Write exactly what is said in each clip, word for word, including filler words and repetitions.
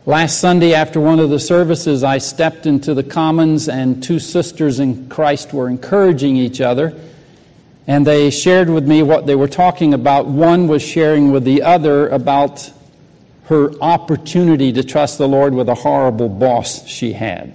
Last Sunday, after one of the services, I stepped into the Commons, and two sisters in Christ were encouraging each other. And they shared with me what they were talking about. One was sharing with the other about her opportunity to trust the Lord with a horrible boss she had.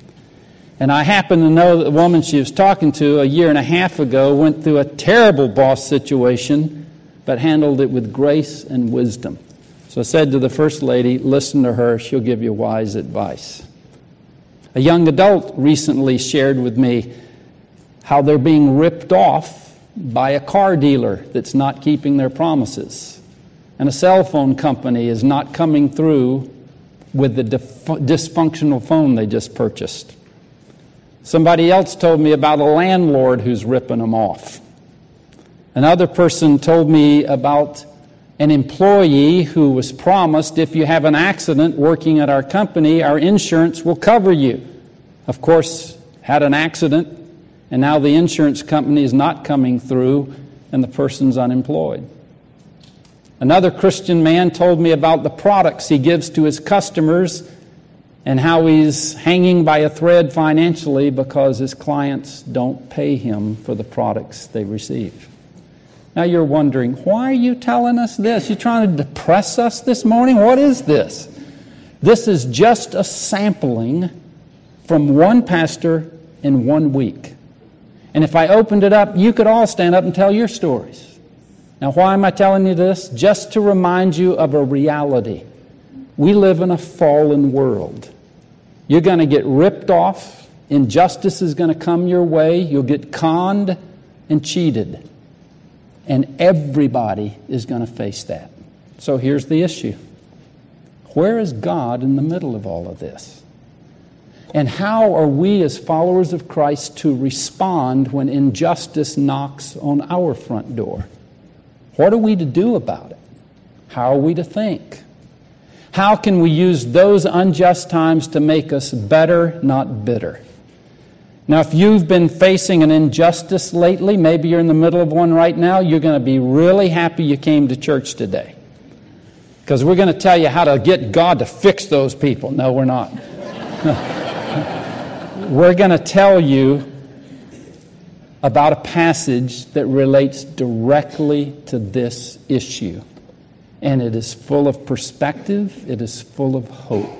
And I happen to know that the woman she was talking to a year and a half ago went through a terrible boss situation, but handled it with grace and wisdom. So I said to the First Lady, listen to her, she'll give you wise advice. A young adult recently shared with me how they're being ripped off by a car dealer that's not keeping their promises. And a cell phone company is not coming through with the dif- dysfunctional phone they just purchased. Somebody else told me about a landlord who's ripping them off. Another person told me about an employee who was promised, if you have an accident working at our company, our insurance will cover you. Of course, had an accident, and now the insurance company is not coming through, and the person's unemployed. Another Christian man told me about the products he gives to his customers and how he's hanging by a thread financially because his clients don't pay him for the products they receive. Now you're wondering, why are you telling us this? You're trying to depress us this morning? What is this? This is just a sampling from one pastor in one week. And if I opened it up, you could all stand up and tell your stories. Now why am I telling you this? Just to remind you of a reality. We live in a fallen world. You're going to get ripped off. Injustice is going to come your way. You'll get conned and cheated. And everybody is going to face that. So here's the issue. Where is God in the middle of all of this? And how are we as followers of Christ to respond when injustice knocks on our front door? What are we to do about it? How are we to think? How can we use those unjust times to make us better, not bitter? Now, if you've been facing an injustice lately, maybe you're in the middle of one right now, you're going to be really happy you came to church today. Because we're going to tell you how to get God to fix those people. No, we're not. We're going to tell you about a passage that relates directly to this issue. And it is full of perspective. It is full of hope.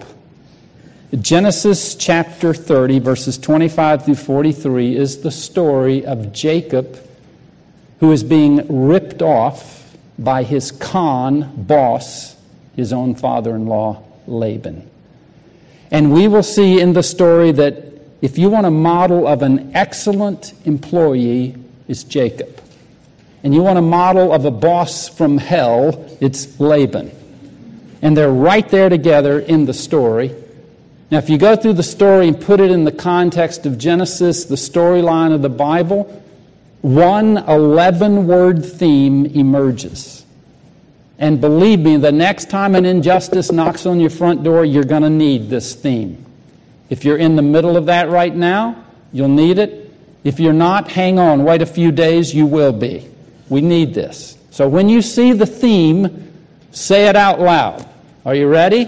Genesis chapter thirty, verses twenty-five through forty-three, is the story of Jacob, who is being ripped off by his con boss, his own father-in-law, Laban. And we will see in the story that if you want a model of an excellent employee, it's Jacob. And you want a model of a boss from hell, it's Laban. And they're right there together in the story. Now, if you go through the story and put it in the context of Genesis, the storyline of the Bible, one eleven-word theme emerges. And believe me, the next time an injustice knocks on your front door, you're going to need this theme. If you're in the middle of that right now, you'll need it. If you're not, hang on. Wait a few days, you will be. We need this. So when you see the theme, say it out loud. Are you ready?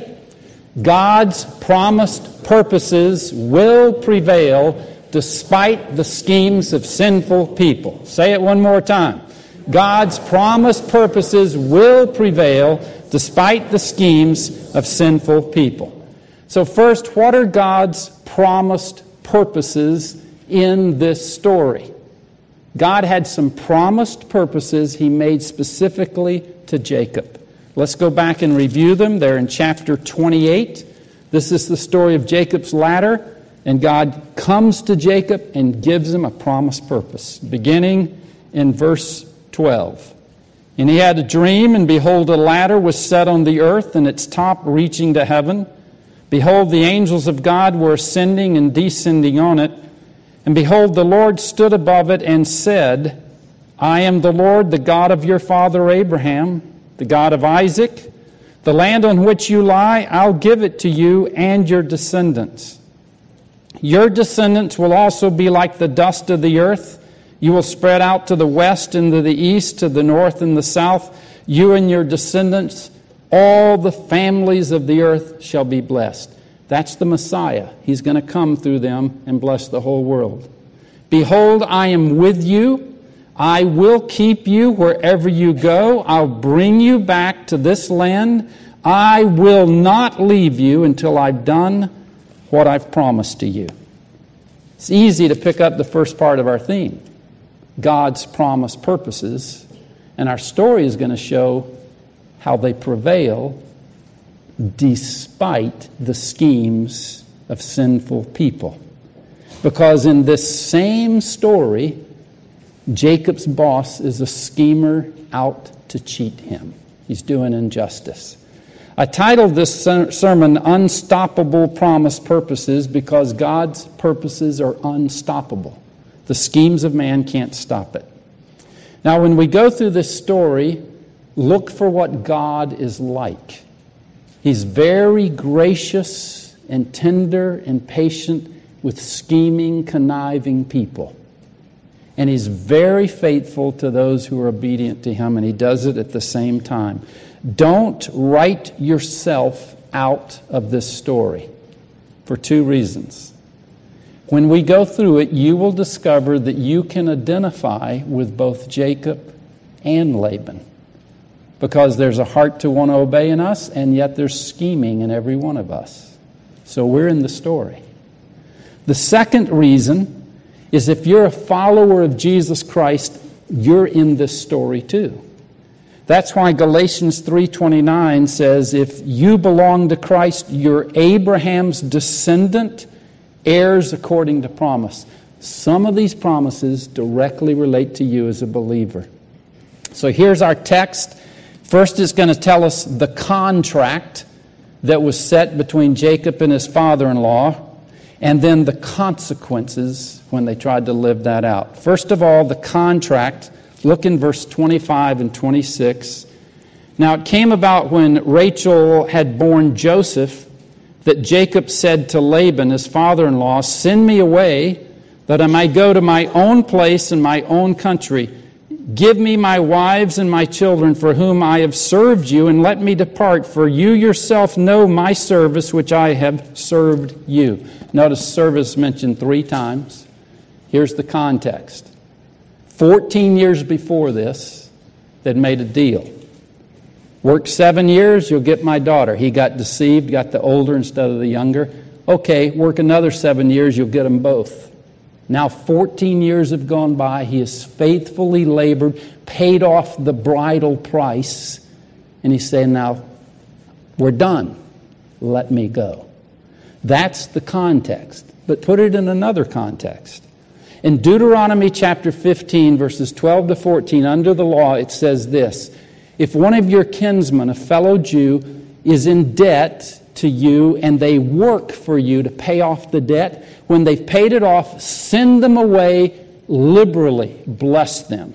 God's promised purposes will prevail despite the schemes of sinful people. Say it one more time. God's promised purposes will prevail despite the schemes of sinful people. So first, what are God's promised purposes in this story? God had some promised purposes He made specifically to Jacob. Let's go back and review them. They're in chapter twenty-eight. This is the story of Jacob's ladder, and God comes to Jacob and gives him a promised purpose, beginning in verse twelve. And he had a dream, and behold, a ladder was set on the earth, and its top reaching to heaven. Behold, the angels of God were ascending and descending on it. And behold, the Lord stood above it and said, I am the Lord, the God of your father Abraham, the God of Isaac. The land on which you lie, I'll give it to you and your descendants. Your descendants will also be like the dust of the earth. You will spread out to the west and to the east, to the north and the south. You and your descendants All the families of the earth shall be blessed. That's the Messiah. He's going to come through them and bless the whole world. Behold, I am with you. I will keep you wherever you go. I'll bring you back to this land. I will not leave you until I've done what I've promised to you. It's easy to pick up the first part of our theme, God's promised purposes, and our story is going to show how they prevail despite the schemes of sinful people. Because in this same story, Jacob's boss is a schemer out to cheat him. He's doing injustice. I titled this sermon, Unstoppable Promised Purposes, because God's purposes are unstoppable. The schemes of man can't stop it. Now, when we go through this story, look for what God is like. He's very gracious and tender and patient with scheming, conniving people. And He's very faithful to those who are obedient to Him, and He does it at the same time. Don't write yourself out of this story for two reasons. When we go through it, you will discover that you can identify with both Jacob and Laban, because there's a heart to want to obey in us, and yet there's scheming in every one of us. So we're in the story. The second reason is if you're a follower of Jesus Christ, you're in this story too. That's why Galatians three twenty-nine says, if you belong to Christ, you're Abraham's descendant, heirs according to promise. Some of these promises directly relate to you as a believer. So here's our text. First, it's going to tell us the contract that was set between Jacob and his father-in-law, and then the consequences when they tried to live that out. First of all, the contract. Look in verse twenty-five and twenty-six. Now it came about when Rachel had borne Joseph that Jacob said to Laban, his father-in-law, send me away that I may go to my own place and my own country. Give me my wives and my children for whom I have served you, and let me depart, for you yourself know my service which I have served you. Notice service mentioned three times. Here's the context. Fourteen years before this, they'd made a deal. Work seven years, you'll get my daughter. He got deceived, got the older instead of the younger. Okay, work another seven years, you'll get them both. Now fourteen years have gone by. He has faithfully labored, paid off the bridal price, and he's saying, now, we're done. Let me go. That's the context. But put it in another context. In Deuteronomy chapter fifteen, verses twelve to fourteen, under the law, it says this, if one of your kinsmen, a fellow Jew, is in debt to you and they work for you to pay off the debt, when they've paid it off, send them away liberally. Bless them.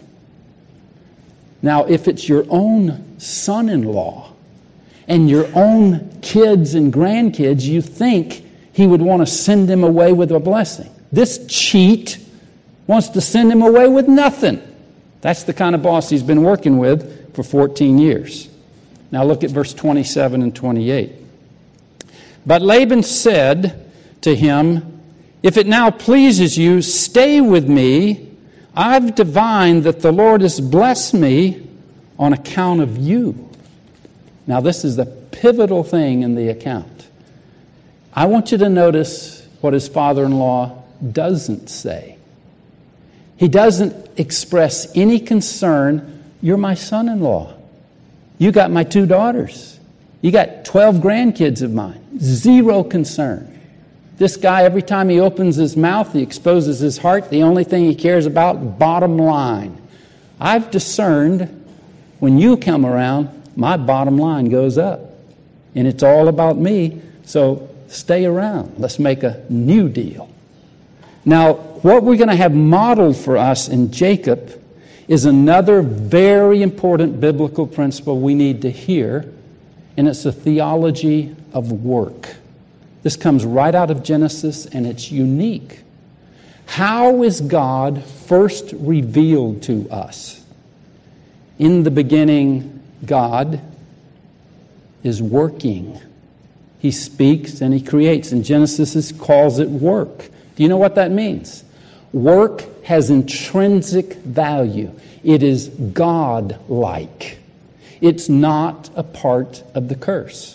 Now, if it's your own son-in-law and your own kids and grandkids, you think he would want to send them away with a blessing. This cheat wants to send him away with nothing. That's the kind of boss he's been working with for fourteen years. Now look at verse twenty-seven and twenty-eight. But Laban said to him, if it now pleases you, stay with me. I've divined that the Lord has blessed me on account of you. Now this is the pivotal thing in the account. I want you to notice what his father-in-law doesn't say. He doesn't express any concern. You're my son-in-law. You got my two daughters. You got twelve grandkids of mine. Zero concern. This guy, every time he opens his mouth, he exposes his heart. The only thing he cares about, bottom line. I've discerned when you come around, my bottom line goes up. And it's all about me, so stay around. Let's make a new deal. Now, what we're going to have modeled for us in Jacob is another very important biblical principle we need to hear, and it's a theology of work. This comes right out of Genesis, and it's unique. How is God first revealed to us? In the beginning, God. is working. He speaks and he creates. And Genesis calls it work. Do you know what that means? Work has intrinsic value. It is God-like. It's not a part of the curse.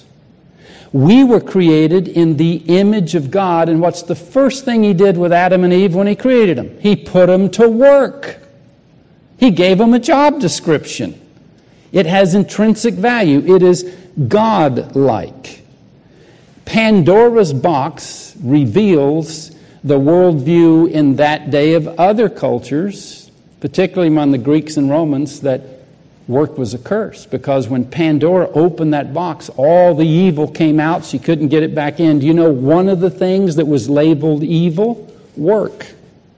We were created in the image of God, and what's the first thing He did with Adam and Eve when He created them? He put them to work. He gave them a job description. It has intrinsic value. It is God-like. Pandora's box reveals the worldview in that day of other cultures, particularly among the Greeks and Romans, that work was a curse. Because when Pandora opened that box, all the evil came out. She couldn't get it back in. Do you know one of the things that was labeled evil? Work.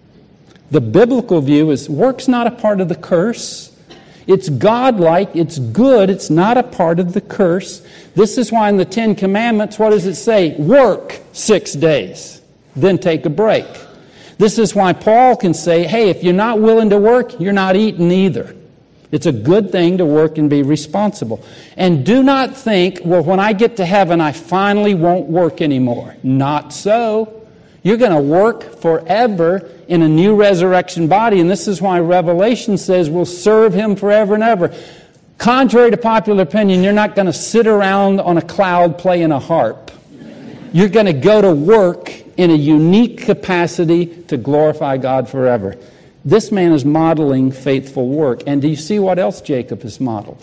The biblical view is work's not a part of the curse. It's God-like, it's good, it's not a part of the curse. This is why in the Ten Commandments, what does it say? Work six days, then take a break. This is why Paul can say, hey, if you're not willing to work, you're not eating either. It's a good thing to work and be responsible. And do not think, well, when I get to heaven, I finally won't work anymore. Not so. You're going to work forever in a new resurrection body. And this is why Revelation says we'll serve Him forever and ever. Contrary to popular opinion, you're not going to sit around on a cloud playing a harp. You're going to go to work in a unique capacity to glorify God forever. This man is modeling faithful work. And do you see what else Jacob has modeled?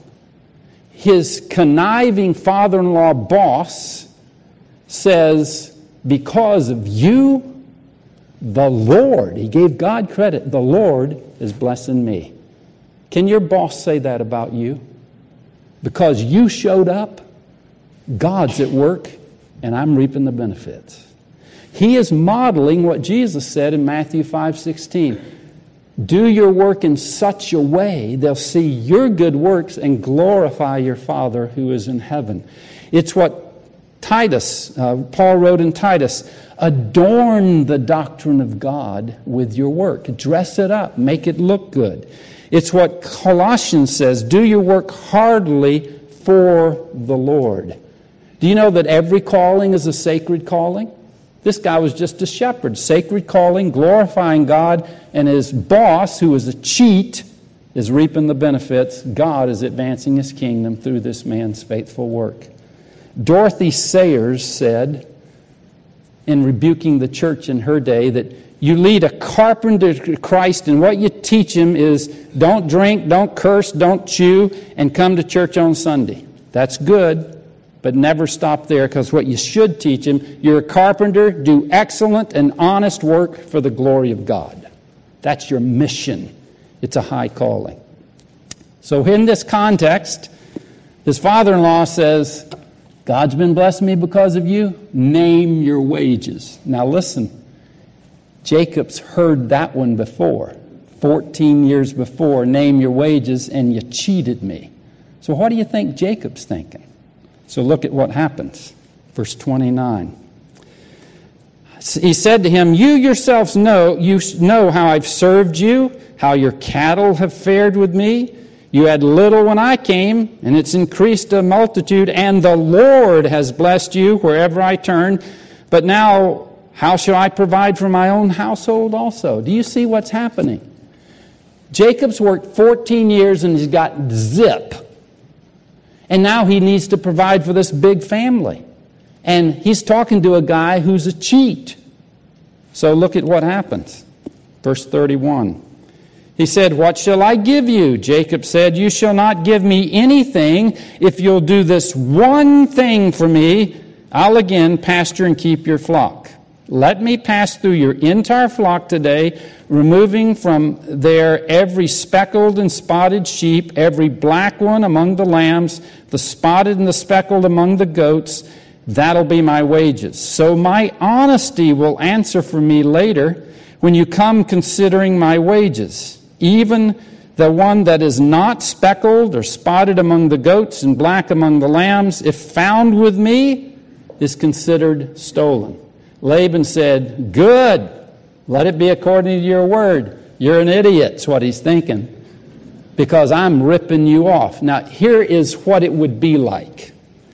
His conniving father-in-law boss says, because of you, the Lord, he gave God credit, the Lord is blessing me. Can your boss say that about you? Because you showed up, God's at work, and I'm reaping the benefits. He is modeling what Jesus said in Matthew five sixteen. Do your work in such a way they'll see your good works and glorify your Father who is in heaven. It's what Titus, uh, Paul wrote in Titus, adorn the doctrine of God with your work. Dress it up. Make it look good. It's what Colossians says, do your work heartily for the Lord. Do you know that every calling is a sacred calling? This guy was just a shepherd. Sacred calling, glorifying God, and his boss, who is a cheat, is reaping the benefits. God is advancing His kingdom through this man's faithful work. Dorothy Sayers said, in rebuking the church in her day, that you lead a carpenter to Christ and what you teach him is don't drink, don't curse, don't chew, and come to church on Sunday. That's good, but never stop there, because what you should teach him, you're a carpenter, do excellent and honest work for the glory of God. That's your mission. It's a high calling. So in this context, his father-in-law says, God's been blessing me because of you. Name your wages. Now listen, Jacob's heard that one before. fourteen years before, name your wages, and you cheated me. So what do you think Jacob's thinking? So look at what happens. Verse twenty-nine. He said to him, you yourselves know, you know how I've served you, how your cattle have fared with me. You had little when I came, and it's increased a multitude, and the Lord has blessed you wherever I turn. But now, how shall I provide for my own household also? Do you see what's happening? Jacob's worked fourteen years, and he's got zip. And now he needs to provide for this big family. And he's talking to a guy who's a cheat. So look at what happens. Verse thirty-one. He said, what shall I give you? Jacob said, you shall not give me anything. If you'll do this one thing for me, I'll again pasture and keep your flock. Let me pass through your entire flock today, removing from there every speckled and spotted sheep, every black one among the lambs, the spotted and the speckled among the goats. That'll be my wages. So my honesty will answer for me later when you come considering my wages. Even the one that is not speckled or spotted among the goats and black among the lambs, if found with me, is considered stolen. Laban said, good, let it be according to your word. You're an idiot, is what he's thinking, because I'm ripping you off. Now, here is what it would be like.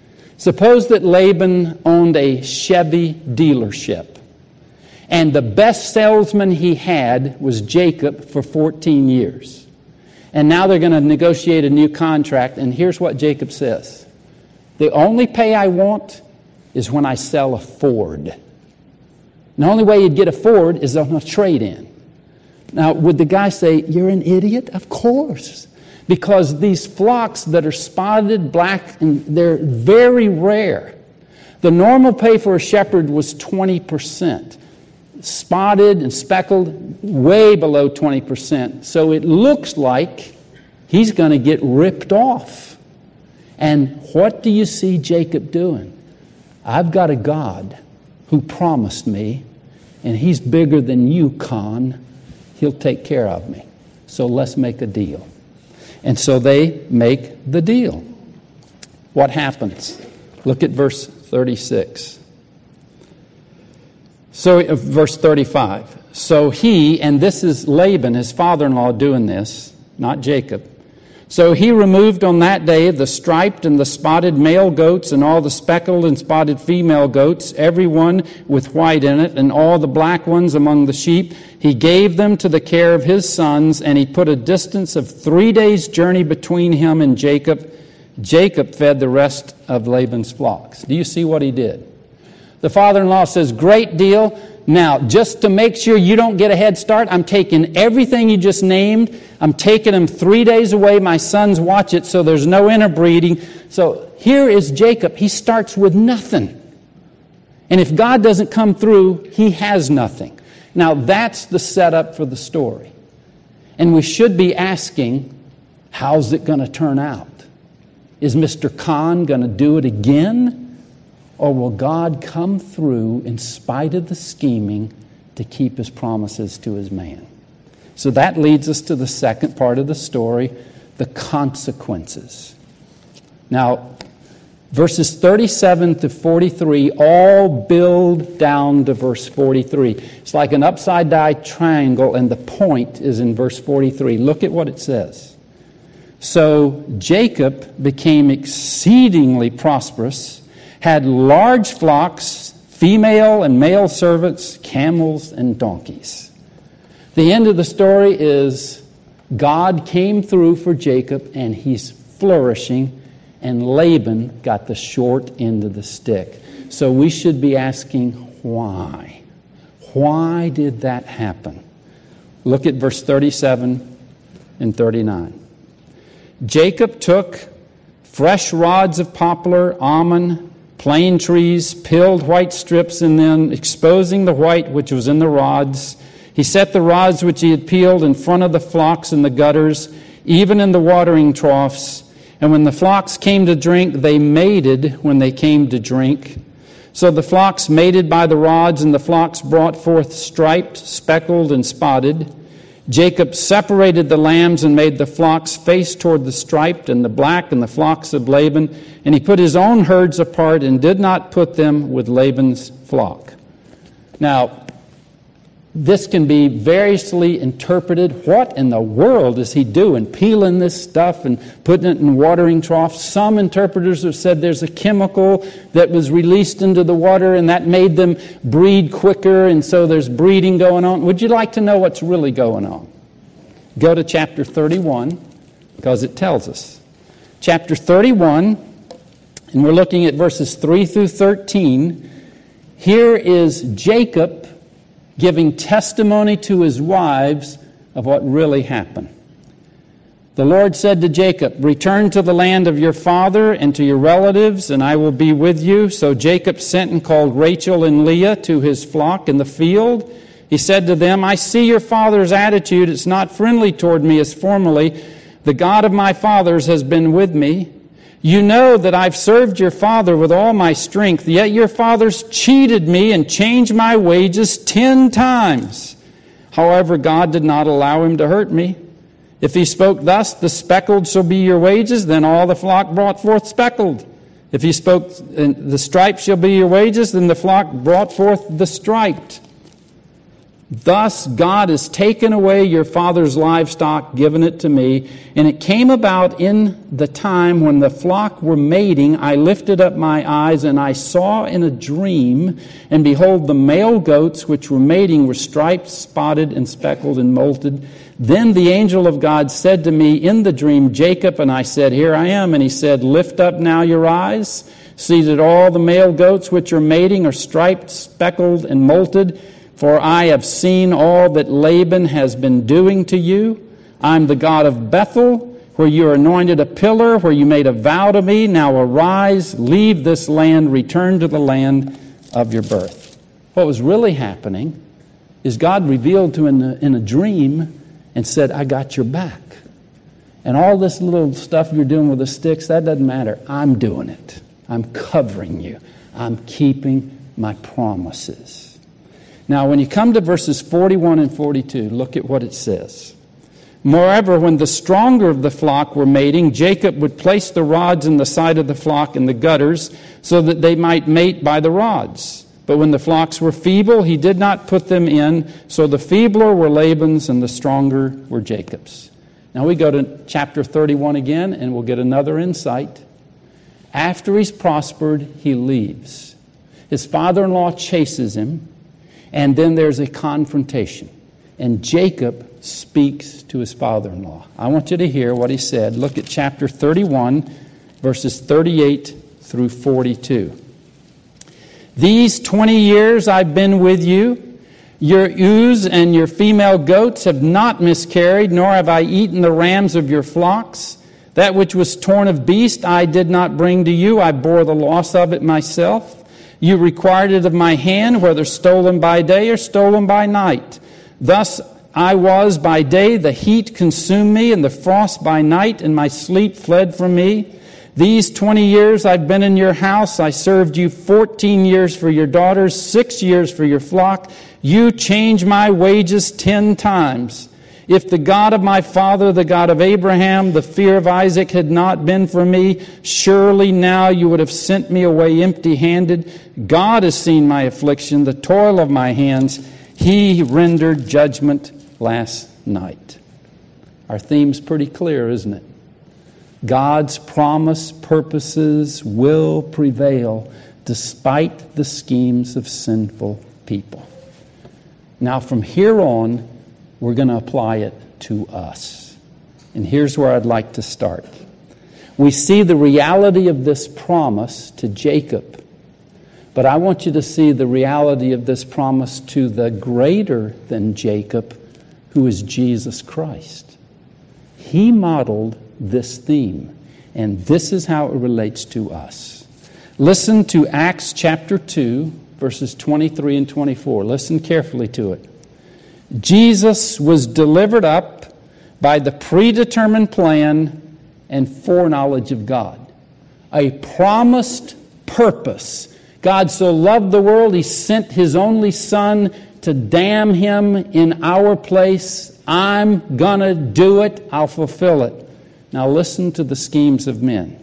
Suppose that Laban owned a Chevy dealership, and the best salesman he had was Jacob for fourteen years. And now they're going to negotiate a new contract, and here's what Jacob says. The only pay I want is when I sell a Ford. And the only way you'd get a Ford is on a trade-in. Now, would the guy say, you're an idiot? Of course. Because these flocks that are spotted, black, and they're very rare. The normal pay for a shepherd was twenty percent. Spotted and speckled, way below twenty percent. So it looks like he's going to get ripped off. And what do you see Jacob doing? I've got a God who promised me, and he's bigger than you, Con. He'll take care of me. So let's make a deal. And so they make the deal. What happens? Look at verse thirty-six. So, uh, verse thirty-five. So he, and this is Laban, his father-in-law, doing this, not Jacob. So he removed on that day the striped and the spotted male goats and all the speckled and spotted female goats, every one with white in it, and all the black ones among the sheep. He gave them to the care of his sons, and he put a distance of three days' journey between him and Jacob. Jacob fed the rest of Laban's flocks. Do you see what he did? The father-in-law says, great deal. Now, just to make sure you don't get a head start, I'm taking everything you just named. I'm taking them three days away. My sons watch it, so there's no interbreeding. So here is Jacob. He starts with nothing. And if God doesn't come through, he has nothing. Now, that's the setup for the story. And we should be asking, how's it going to turn out? Is Mister Khan going to do it again? Or will God come through in spite of the scheming to keep his promises to his man? So that leads us to the second part of the story, the consequences. Now, verses thirty-seven to forty-three all build down to verse forty-three. It's like an upside-down triangle, and the point is in verse forty-three. Look at what it says. So Jacob became exceedingly prosperous, had large flocks, female and male servants, camels and donkeys. The end of the story is God came through for Jacob, and he's flourishing, and Laban got the short end of the stick. So we should be asking, why? Why did that happen? Look at verse thirty-seven and thirty-nine. Jacob took fresh rods of poplar, almond, plane trees, peeled white strips in them, exposing the white which was in the rods. He set the rods which he had peeled in front of the flocks in the gutters, even in the watering troughs. And when the flocks came to drink, they mated when they came to drink. So the flocks mated by the rods, and the flocks brought forth striped, speckled, and spotted. Jacob separated the lambs and made the flocks face toward the striped and the black and the flocks of Laban. And he put his own herds apart and did not put them with Laban's flock. Now, this can be variously interpreted. What in the world is he doing? Peeling this stuff and putting it in watering troughs? Some interpreters have said there's a chemical that was released into the water and that made them breed quicker, and so there's breeding going on. Would you like to know what's really going on? Go to chapter thirty-one, because it tells us. Chapter thirty-one, and we're looking at verses three through thirteen. Here is Jacob giving testimony to his wives of what really happened. The Lord said to Jacob, return to the land of your father and to your relatives, and I will be with you. So Jacob sent and called Rachel and Leah to his flock in the field. He said to them, I see your father's attitude. It's not friendly toward me as formerly. The God of my fathers has been with me. You know that I've served your father with all my strength, yet your fathers cheated me and changed my wages ten times. However, God did not allow him to hurt me. If he spoke thus, the speckled shall be your wages, then all the flock brought forth speckled. If he spoke, the striped shall be your wages, then the flock brought forth the striped. Thus God has taken away your father's livestock, given it to me. And it came about in the time when the flock were mating, I lifted up my eyes, and I saw in a dream, and behold, the male goats which were mating were striped, spotted, and speckled, and molted. Then the angel of God said to me in the dream, Jacob, and I said, Here I am. And he said, Lift up now your eyes. See that all the male goats which are mating are striped, speckled, and molted. For I have seen all that Laban has been doing to you. I am the God of Bethel, where you anointed a pillar, where you made a vow to me. Now arise, leave this land, return to the land of your birth. What was really happening is God revealed to him in a, in a dream and said, I got your back. And all this little stuff you're doing with the sticks, that doesn't matter. I'm doing it. I'm covering you. I'm keeping my promises. Now, when you come to verses forty-one and forty-two, look at what it says. Moreover, when the stronger of the flock were mating, Jacob would place the rods in the side of the flock in the gutters, so that they might mate by the rods. But when the flocks were feeble, he did not put them in, so the feebler were Laban's and the stronger were Jacob's. Now we go to chapter thirty-one again, and we'll get another insight. After he's prospered, he leaves. His father-in-law chases him. And then there's a confrontation. And Jacob speaks to his father-in-law. I want you to hear what he said. Look at chapter thirty-one, verses thirty-eight through forty-two. These twenty years I've been with you. Your ewes and your female goats have not miscarried, nor have I eaten the rams of your flocks. That which was torn of beast I did not bring to you. I bore the loss of it myself. You required it of my hand, whether stolen by day or stolen by night. Thus I was by day, the heat consumed me, and the frost by night, and my sleep fled from me. These twenty years I've been in your house. I served you fourteen years for your daughters, six years for your flock. You changed my wages ten times. If the God of my father, the God of Abraham, the fear of Isaac had not been for me, surely now you would have sent me away empty-handed. God has seen my affliction, the toil of my hands. He rendered judgment last night. Our theme's pretty clear, isn't it? God's promised purposes will prevail despite the schemes of sinful people. Now, from here on, we're going to apply it to us. And here's where I'd like to start. We see the reality of this promise to Jacob, but I want you to see the reality of this promise to the greater than Jacob, who is Jesus Christ. He modeled this theme, and this is how it relates to us. Listen to Acts chapter two, verses twenty-three and twenty-four. Listen carefully to it. Jesus was delivered up by the predetermined plan and foreknowledge of God. A promised purpose. God so loved the world, He sent His only Son to damn Him in our place. I'm gonna do it. I'll fulfill it. Now listen to the schemes of men.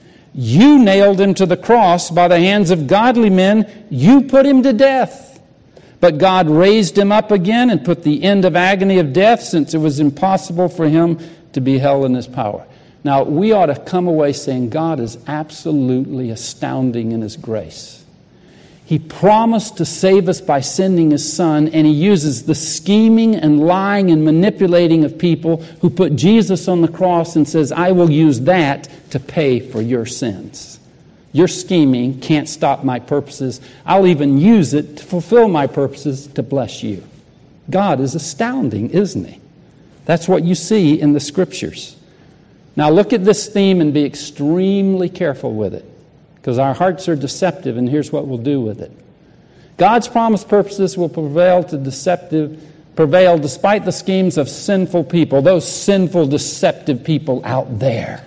You nailed Him to the cross by the hands of godly men. You put Him to death. But God raised Him up again and put the end of agony of death, since it was impossible for Him to be held in His power. Now, we ought to come away saying God is absolutely astounding in His grace. He promised to save us by sending His Son, and He uses the scheming and lying and manipulating of people who put Jesus on the cross and says, I will use that to pay for your sins. Your scheming can't stop my purposes. I'll even use it to fulfill my purposes to bless you. God is astounding, isn't He? That's what you see in the Scriptures. Now look at this theme and be extremely careful with it, because our hearts are deceptive, and here's what we'll do with it. God's promised purposes will prevail to deceptive, prevail despite the schemes of sinful people, those sinful, deceptive people out there.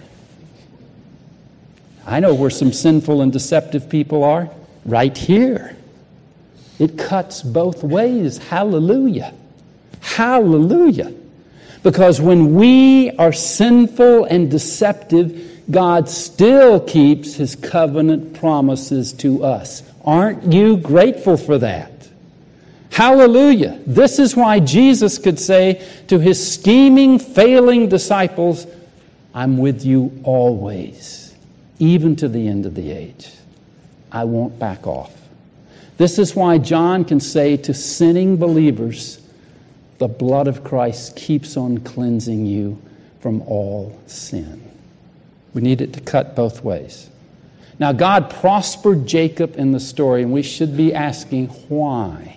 I know where some sinful and deceptive people are. Right here. It cuts both ways. Hallelujah. Hallelujah. Because when we are sinful and deceptive, God still keeps His covenant promises to us. Aren't you grateful for that? Hallelujah. This is why Jesus could say to his scheming, failing disciples, I'm with you always, even to the end of the age. I won't back off. This is why John can say to sinning believers, the blood of Christ keeps on cleansing you from all sin. We need it to cut both ways. Now, God prospered Jacob in the story, and we should be asking why.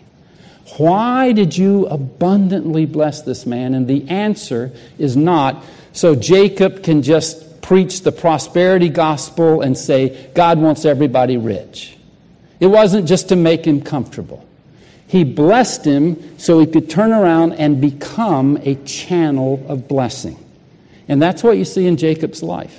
Why did you abundantly bless this man? And the answer is not so Jacob can just preach the prosperity gospel and say, God wants everybody rich. It wasn't just to make him comfortable. He blessed him so he could turn around and become a channel of blessing. And that's what you see in Jacob's life.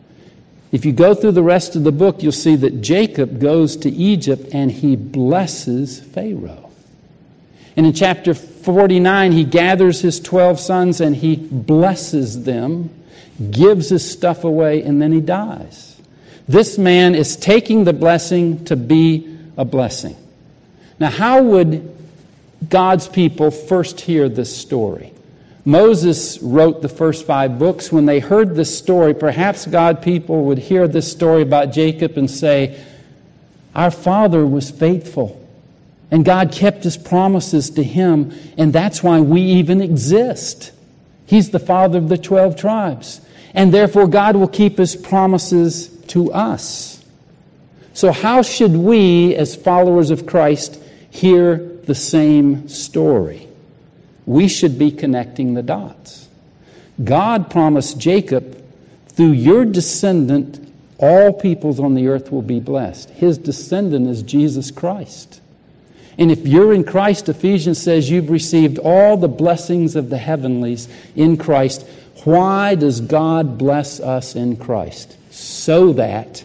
If you go through the rest of the book, you'll see that Jacob goes to Egypt and he blesses Pharaoh. And in chapter forty-nine, he gathers his twelve sons and he blesses them, gives his stuff away, and then he dies. This man is taking the blessing to be a blessing. Now, how would God's people first hear this story? Moses wrote the first five books. When they heard this story, perhaps God people would hear this story about Jacob and say, our father was faithful. And God kept his promises to him, and that's why we even exist. He's the father of the twelve tribes. And therefore God will keep his promises to us. So how should we, as followers of Christ, hear the same story? We should be connecting the dots. God promised Jacob, through your descendant, all peoples on the earth will be blessed. His descendant is Jesus Christ. And if you're in Christ, Ephesians says you've received all the blessings of the heavenlies in Christ. Why does God bless us in Christ? So that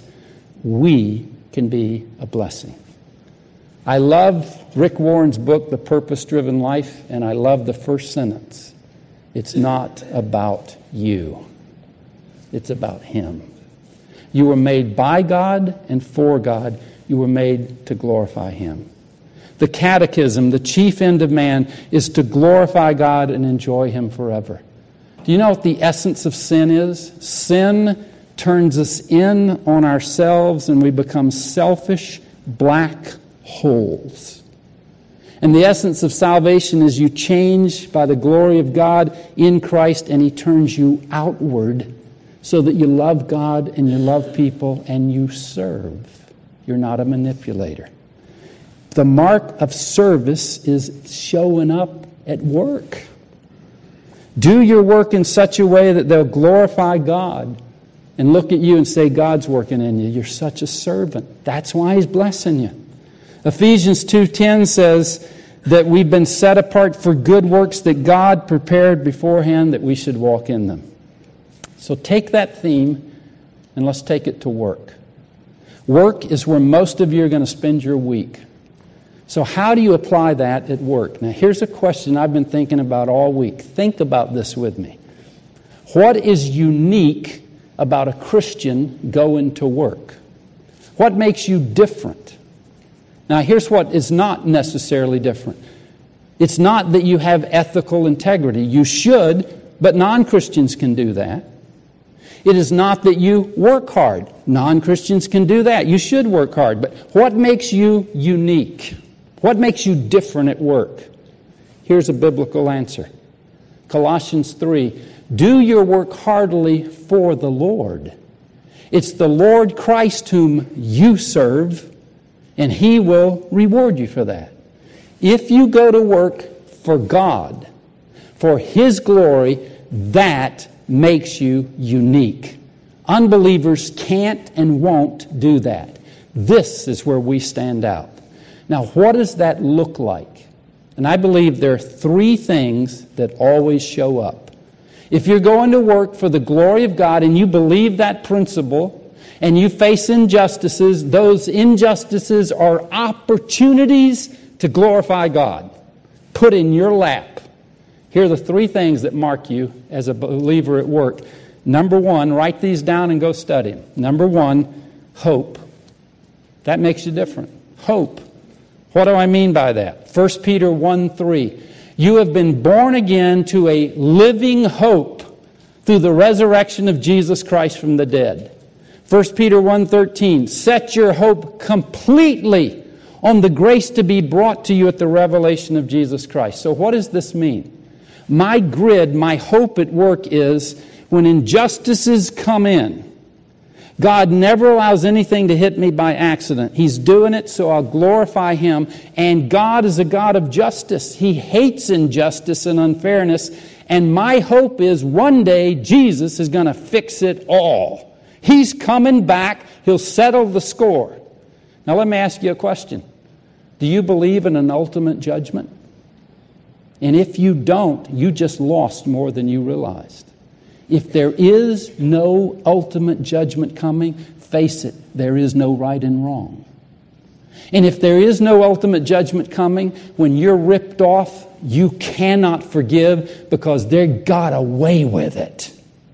we can be a blessing. I love Rick Warren's book, The Purpose-Driven Life, and I love the first sentence. It's not about you. It's about Him. You were made by God and for God. You were made to glorify Him. The catechism, the chief end of man, is to glorify God and enjoy Him forever. Do you know what the essence of sin is? Sin turns us in on ourselves and we become selfish black holes. And the essence of salvation is you change by the glory of God in Christ, and He turns you outward so that you love God and you love people and you serve. You're not a manipulator. The mark of service is showing up at work. Do your work in such a way that they'll glorify God and look at you and say, God's working in you. You're such a servant. That's why He's blessing you. Ephesians two ten says that we've been set apart for good works that God prepared beforehand that we should walk in them. So take that theme and let's take it to work. Work is where most of you are going to spend your week. So how do you apply that at work? Now, here's a question I've been thinking about all week. Think about this with me. What is unique about a Christian going to work? What makes you different? Now, here's what is not necessarily different. It's not that you have ethical integrity. You should, but non-Christians can do that. It is not that you work hard. Non-Christians can do that. You should work hard. But what makes you unique? What makes you different at work? Here's a biblical answer. Colossians three. Do your work heartily for the Lord. It's the Lord Christ whom you serve, and He will reward you for that. If you go to work for God, for His glory, that makes you unique. Unbelievers can't and won't do that. This is where we stand out. Now, what does that look like? And I believe there are three things that always show up. If you're going to work for the glory of God and you believe that principle and you face injustices, those injustices are opportunities to glorify God. Put in your lap. Here are the three things that mark you as a believer at work. Number one, write these down and go study them. Number one, hope. That makes you different. Hope. What do I mean by that? First Peter one three. You have been born again to a living hope through the resurrection of Jesus Christ from the dead. First Peter one thirteen. Set your hope completely on the grace to be brought to you at the revelation of Jesus Christ. So what does this mean? My grid, my hope at work is when injustices come in, God never allows anything to hit me by accident. He's doing it so I'll glorify Him. And God is a God of justice. He hates injustice and unfairness. And my hope is one day Jesus is going to fix it all. He's coming back. He'll settle the score. Now let me ask you a question. Do you believe in an ultimate judgment? And if you don't, you just lost more than you realized. If there is no ultimate judgment coming, face it, there is no right and wrong. And if there is no ultimate judgment coming, when you're ripped off, you cannot forgive because they got away with it.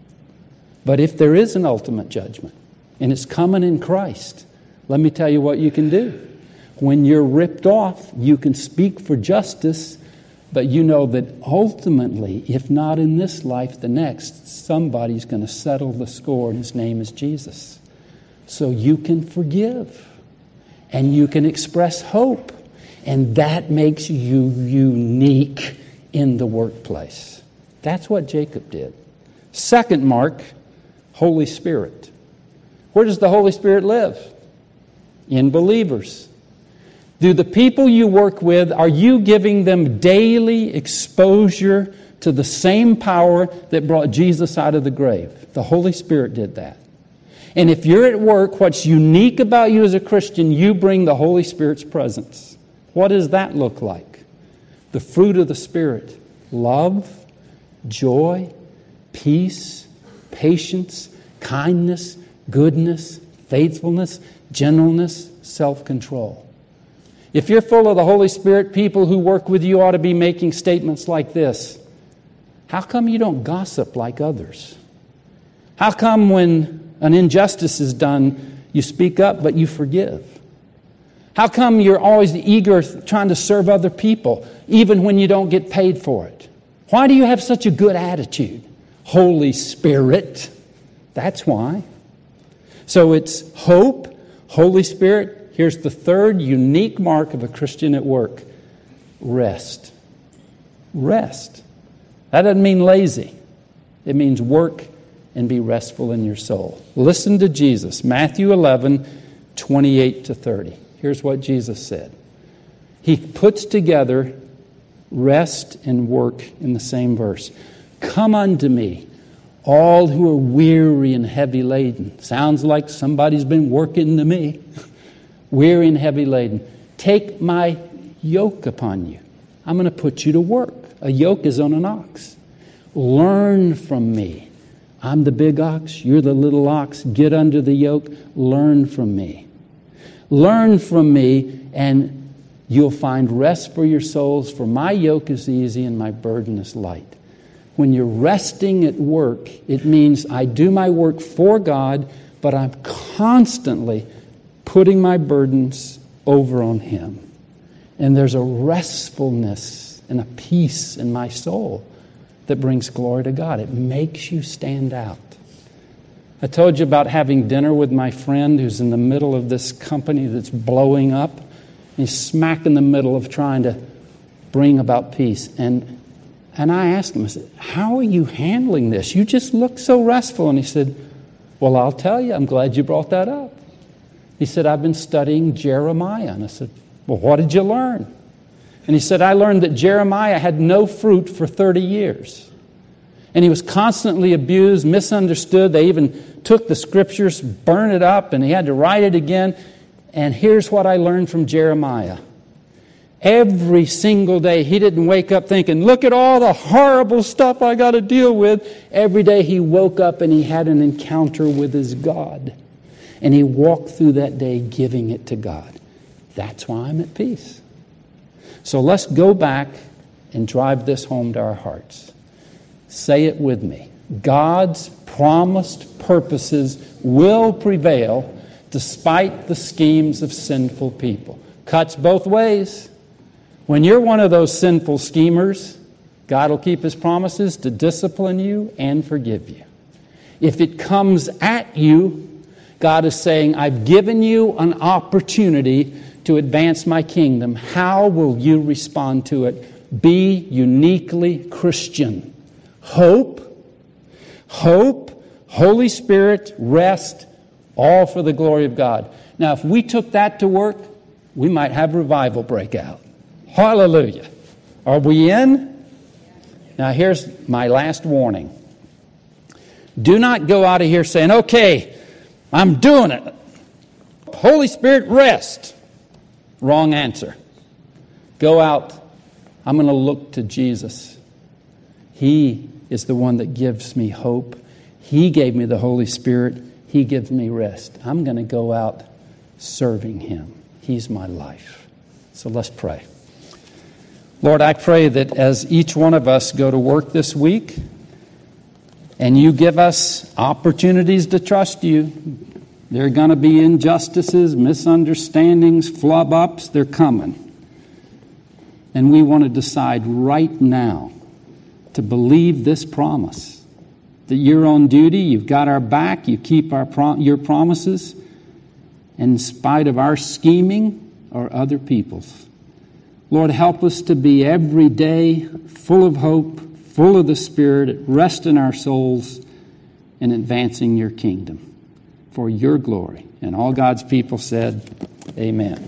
But if there is an ultimate judgment, and it's coming in Christ, let me tell you what you can do. When you're ripped off, you can speak for justice, but you know that ultimately, if not in this life, the next, somebody's going to settle the score, and His name is Jesus. So you can forgive, and you can express hope, and that makes you unique in the workplace. That's what Jacob did. Second mark, Holy Spirit. Where does the Holy Spirit live? In believers. Do the people you work with, are you giving them daily exposure to the same power that brought Jesus out of the grave? The Holy Spirit did that. And if you're at work, what's unique about you as a Christian, you bring the Holy Spirit's presence. What does that look like? The fruit of the Spirit. Love, joy, peace, patience, kindness, goodness, faithfulness, gentleness, self-control. If you're full of the Holy Spirit, people who work with you ought to be making statements like this. How come you don't gossip like others? How come when an injustice is done, you speak up but you forgive? How come you're always eager trying to serve other people, even when you don't get paid for it? Why do you have such a good attitude? Holy Spirit. That's why. So it's hope, Holy Spirit. Here's the third unique mark of a Christian at work. Rest. Rest. That doesn't mean lazy. It means work and be restful in your soul. Listen to Jesus. Matthew eleven, twenty-eight to thirty. Here's what Jesus said. He puts together rest and work in the same verse. Come unto me, all who are weary and heavy laden. Sounds like somebody's been working to me. Weary and heavy laden. Take my yoke upon you. I'm going to put you to work. A yoke is on an ox. Learn from me. I'm the big ox. You're the little ox. Get under the yoke. Learn from me. Learn from me and you'll find rest for your souls. For my yoke is easy and my burden is light. When you're resting at work, it means I do my work for God, but I'm constantly putting my burdens over on Him. And there's a restfulness and a peace in my soul that brings glory to God. It makes you stand out. I told you about having dinner with my friend who's in the middle of this company that's blowing up. He's smack in the middle of trying to bring about peace. And and I asked him, I said, how are you handling this? You just look so restful. And he said, well, I'll tell you, I'm glad you brought that up. He said, I've been studying Jeremiah. And I said, well, what did you learn? And he said, I learned that Jeremiah had no fruit for thirty years. And he was constantly abused, misunderstood. They even took the scriptures, burned it up, and he had to write it again. And here's what I learned from Jeremiah. Every single day, he didn't wake up thinking, look at all the horrible stuff I got to deal with. Every day he woke up and he had an encounter with his God. And he walked through that day giving it to God. That's why I'm at peace. So let's go back and drive this home to our hearts. Say it with me. God's promised purposes will prevail despite the schemes of sinful people. Cuts both ways. When you're one of those sinful schemers, God will keep His promises to discipline you and forgive you. If it comes at you, God is saying, I've given you an opportunity to advance my kingdom. How will you respond to it? Be uniquely Christian. Hope, hope, Holy Spirit, rest, all for the glory of God. Now, if we took that to work, we might have revival break out. Hallelujah. Are we in? Now, here's my last warning. Do not go out of here saying, okay, I'm doing it. Holy Spirit, rest. Wrong answer. Go out. I'm going to look to Jesus. He is the one that gives me hope. He gave me the Holy Spirit. He gives me rest. I'm going to go out serving Him. He's my life. So let's pray. Lord, I pray that as each one of us go to work this week, and you give us opportunities to trust you, there are going to be injustices, misunderstandings, flub-ups. They're coming. And we want to decide right now to believe this promise, that you're on duty, you've got our back, you keep our prom- your promises, in spite of our scheming or other people's. Lord, help us to be every day full of hope, full of the Spirit, at rest in our souls, and advancing your kingdom for your glory. And all God's people said, amen.